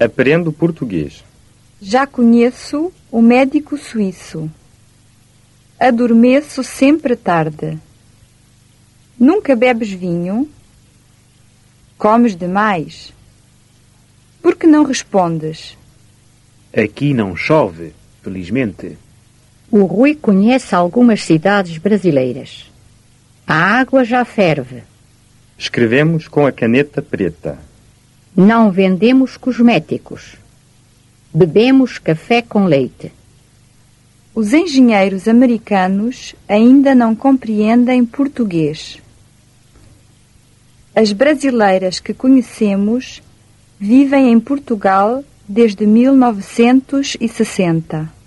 Aprendo português. Já conheço o médico suíço. Adormeço sempre tarde. Nunca bebes vinho? Comes demais. Por que não respondes? Aqui não chove, felizmente. O Rui conhece algumas cidades brasileiras. A água já ferve. Escrevemos com a caneta preta. Não vendemos cosméticos. Bebemos café com leite. Os engenheiros americanos ainda não compreendem português. As brasileiras que conhecemos vivem em Portugal desde 1960.